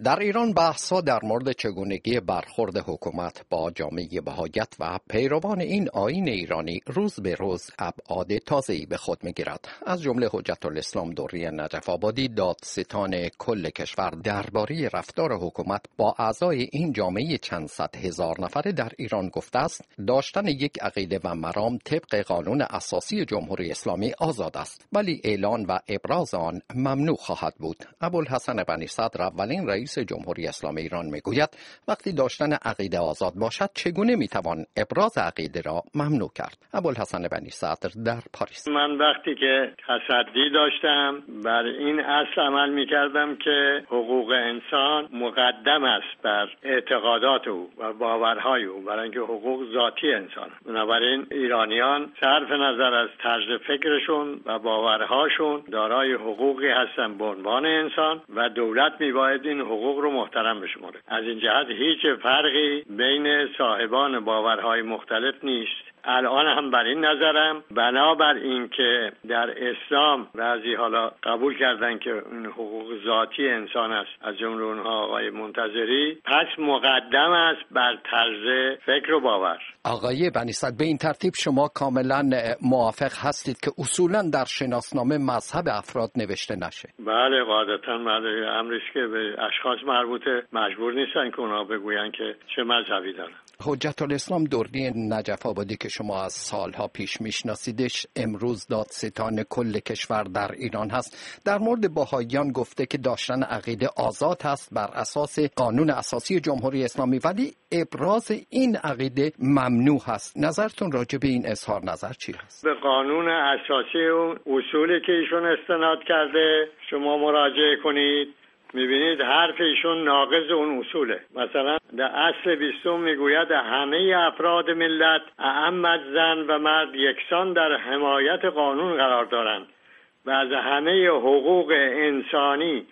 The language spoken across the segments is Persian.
در ایران بحث‌ها در مورد چگونگی برخورد حکومت با جامعه بهائیت و پیروان این آیین ایرانی روز به روز ابعاد تازه‌ای به خود می‌گیرد. از جمله حجت الاسلام دوری نجف آبادی، دادستان کل کشور درباره رفتار حکومت با اعضای این جامعه چند صد هزار نفره در ایران گفته است داشتن یک عقیده و مرام طبق قانون اساسی جمهوری اسلامی آزاد است، ولی اعلان و ابراز آن ممنوع خواهد بود. ابوالحسن بنی صدر اولین رئیس جمهوری اسلامی ایران میگوید وقتی داشتن عقیده آزاد باشد چگونه میتوان ابراز عقیده را ممنوع کرد. ابوالحسن بنی صدر در پاریس: من وقتی که تصدی داشتم بر این اصل عمل میکردم که حقوق انسان مقدم است بر اعتقادات او و باورهای او، برای اینکه حقوق ذاتی انسان. بنابراین ایرانیان صرف نظر از طرز فکرشون و باورهاشون دارای حقوقی هستن به عنوان انسان و دولت میباید این حقوق رو محترم بشماره. از این جهت هیچ فرقی بین صاحبان باورهای مختلف نیست. الان هم بر این نظرم، بنابر این که در اسلام بعضی حالا قبول کردن که این حقوق ذاتی انسان است، از جمله اونها آقای منتظری، پس مقدم است بر طرز فکر و باور. آقای بنی صدر، به این ترتیب شما کاملا موافق هستید که اصولا در شناسنامه مذهب افراد نوشته نشه؟ بله، قاعدتا امری است که به اشخاص مربوطه، مجبور نیستن که اونا بگوین که چه مذهبی دارن. حجت الاسلام دوری نجف آبادی که شما از سالها پیش میشناسیدش، امروز دادستان کل کشور در ایران هست، در مورد بهائیان گفته که داشتن عقیده آزاد هست بر اساس قانون اساسی جمهوری اسلامی، ولی ابراز این عقیده ممنوع هست. نظرتون راجع به این اظهار نظر چی هست؟ به قانون اساسی و اصولی که ایشون استناد کرده شما مراجعه کنید، میبینید حرف ایشون ناقض اون اصوله. مثلا در اصل 20 میگوید همه افراد ملت اعم زن و مرد یکسان در حمایت قانون قرار دارند و از همه حقوق انسانی،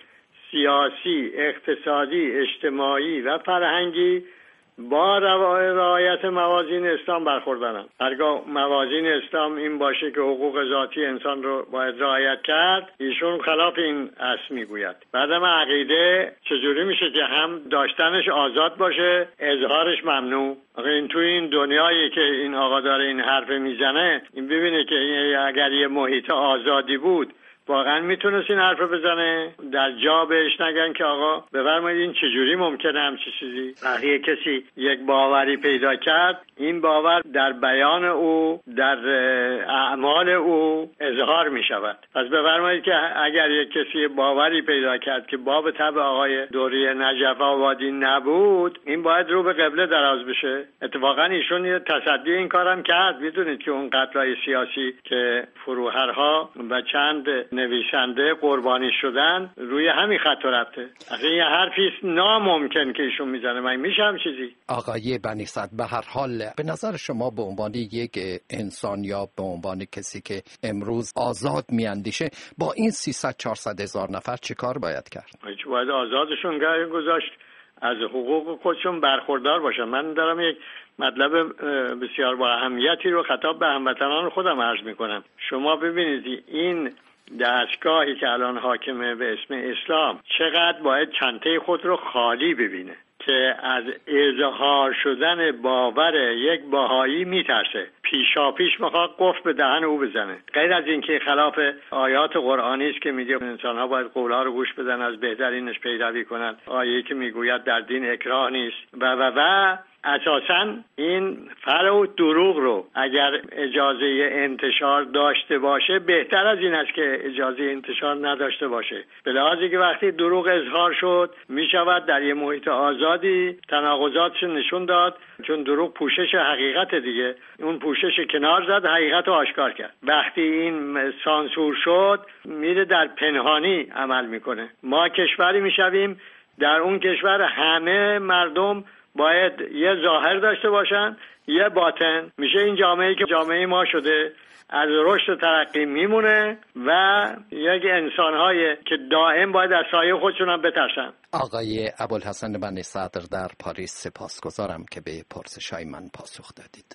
سیاسی، اقتصادی، اجتماعی و فرهنگی با رعایت موازین اسلام برخوردارند. هرگاه موازین اسلام این باشه که حقوق ذاتی انسان رو باید رعایت کرد، ایشون خلاف این اصل میگوید. بعدم عقیده چجوری میشه که هم داشتنش آزاد باشه، اظهارش ممنوع؟ این توی این دنیایی که این آقا داره این حرف میزنه، این ببینه که اگر یه محیط آزادی بود واقعا میتونست این حرف بزنه؟ در جا بهش نگن که آقا بفرمایید این چجوری ممکنه همچی چیزی؟ وقتی کسی یک باوری پیدا کرد، این باور در بیان او، در اعمال او اظهار میشود. پس بفرمایید که اگر یک کسی باوری پیدا کرد که باب طبع آقای دوری نجف آبادی نبود، این باید رو به قبله دراز بشه. اتفاقا ایشون یه تصدی این کارم کرد. میدونید که اون قتل‌های سیاسی که فروهرها و چند نویسنده قربانی شدن روی همین خط و ربطه. اصلا یه حرفی است ناممکن که ایشون میزنه. من میشه هم چیزی؟ آقای بنی صدر، به هر حال به نظر شما به عنوان یک انسان یا به عنوان کسی که امروز آزاد میاندیشه، با این 300-400 هزار نفر چه کار باید کرد؟ باید آزادشون گذاشت، از حقوق خودشون برخوردار باشن. من دارم یک مطلب بسیار با اهمیتی رو خطاب به هموطنان خودم عرض میکنم. شما ببینید این دستگاهی که الان حاکمه به اسم اسلام چقدر باید چنته خود رو خالی ببینه که از اظهار شدن باور یک بهایی میترسه، پیشا پیش میخواد قفل به دهن او بزنه. غیر از اینکه خلاف آیات قرآنی است که میگه انسان‌ها باید قول‌ها رو گوش بدن، از بهترینش پیروی کنن، آیه‌ای که میگوید در دین اکراه نیست و اساساً این فرع و دروغ رو اگر اجازه انتشار داشته باشه بهتر از این است که اجازه انتشار نداشته باشه. به لحاظی که وقتی دروغ اظهار شد میشود در یه محیط آزادی تناقضاتش نشون داد، چون دروغ پوشش حقیقت دیگه، اون پوشش کنار زد، حقیقت رو آشکار کرد. وقتی این سانسور شد میره در پنهانی عمل میکنه. ما کشوری میشویم در اون کشور همه مردم باید یه ظاهر داشته باشن، یه باطن. میشه این جامعه‌ای که جامعه ما شده از رشد و ترقی میمونه و یک انسان‌های که دائم باید از سایه خودشون هم بترسن. آقای ابوالحسن بنی صدر در پاریس، سپاسگزارم که به پرسش‌های من پاسخ دادید.